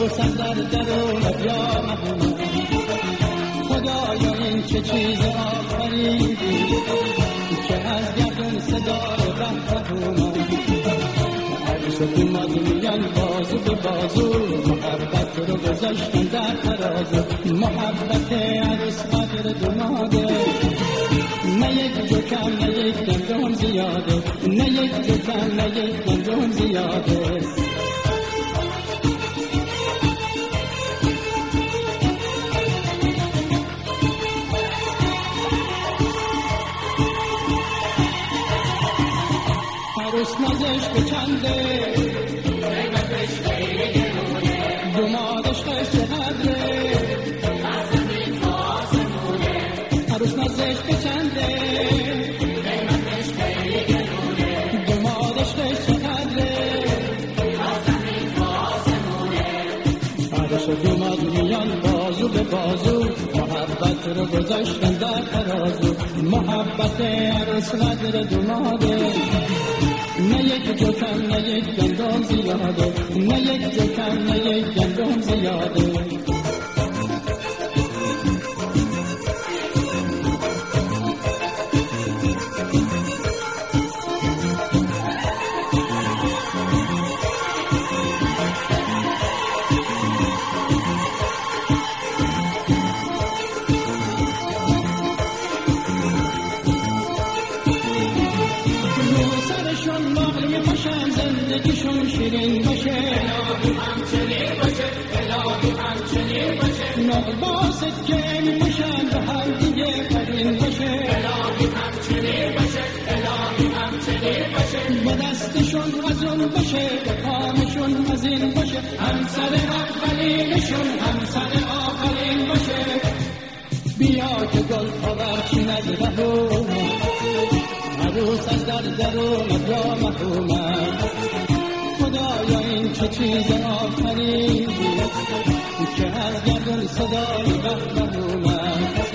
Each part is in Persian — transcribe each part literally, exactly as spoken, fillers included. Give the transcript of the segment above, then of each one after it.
عروسم در درونت یا محمد، خدایا این چه چیز آفریدی که از گردون صدای وحدت اومد. عروس اومد میان بازو به بازو، محبت رو گذاشتن در ترازو. محبت عروس قدر دماده، نه یک جو کم نه یک گندم زیاده، نه یک جو کم نه یک گندم زیاده. عروس نازش به چنده، قیمتش خیلی گرونه، دمادش قشت قدره، از زمین تا آسمونه. عروس نازش به چنده، قیمتش خیلی گرونه، دمادش قشت قدره، از زمین تا آسمونه. عروس و دماد میان بازو به بازو، محبت رو گذاشتن در ترازو. محبت عروس قدر دماده، نه یک جو کم نه یک گندم زیاده، نه یک جو کم نه یک گندم زیاده. زندگیشون شیرین باشه، الهی همچنین باشه، الهی همچنین باشه. نقل باست که می باشن به هم دیگه قرین باشه، الهی همچنین باشه، الهی همچنین باشه. به دستشون از اون باشه، به پامشون از این باشه، همسر اولینشون همسر آخرین باشه. بیا که گل پاورچین از رهو، عروس از در درونت یا محرومت. خدایا این چه چیز آفریدی که از گردون صدای وحدت اومد.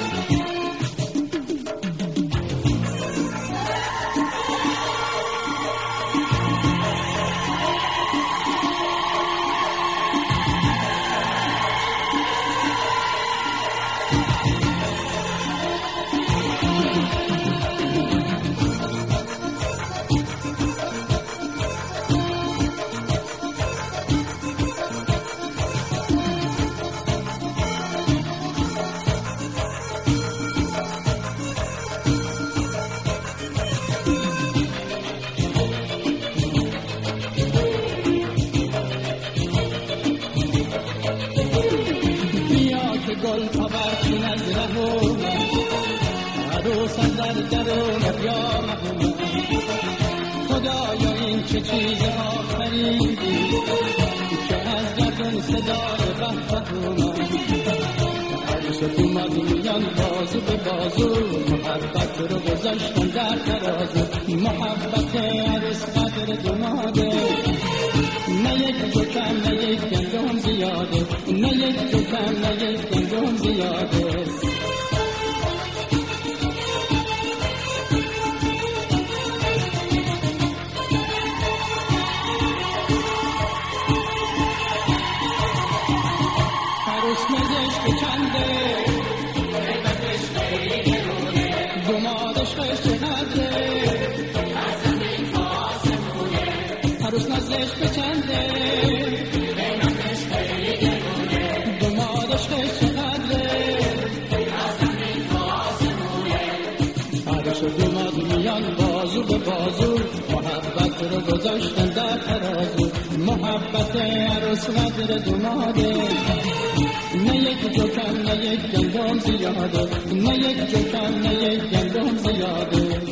گل پاورچین از رهو، عروس از در درونت یا محمد. خدایا این چه چیز آفریدی که از گردون صدای وحدت اومد. عروس اومد میان بازو به بازو، محبت رو گذاشتن در ترازو. محبت عروس قدر دماده، نه یک جو کم نه یک گندم زیاده، نه یک جو کم نه یک گندم زیاده. عروس مزش به چنده، قیمتش خیلی گرونه، دمادش قشت قدره، از زمین تا آسمونه. عروس نازش به چنده، قیمتش خیلی گرونه، دمادش قشت قدره، از زمین تا آسمونه. عروس و دماد میان بازو به بازو، محبت رو گذاشتن در ترازو. محبت عروس قدر دماده، نه یک جو کم نه یک گندم زیاده، نه یک جو کم نه یک گندم زیاده.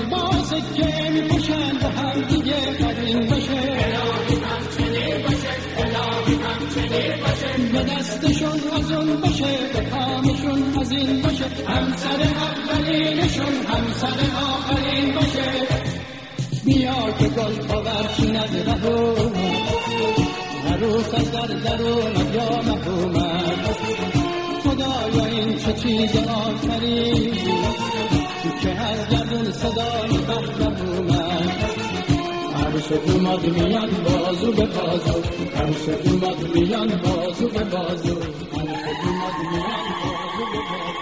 نقل با سکه میکشن به هم دیگه قدیم باشه الهی همچنین باشه الهی همچنین باشه به دستشون از اون باشه به پامشون از این باشه همسر اولینشون همسر آخرین باشه بیا که گل پاورچیند رهو عروس از در در اومد یا محرومد خدایا این چه چیز آفرین که از گردون صدای بحر اومد عروس اومد میان بازو به بازو عروس اومد میان بازو به بازو عروس اومد میان بازو به بازو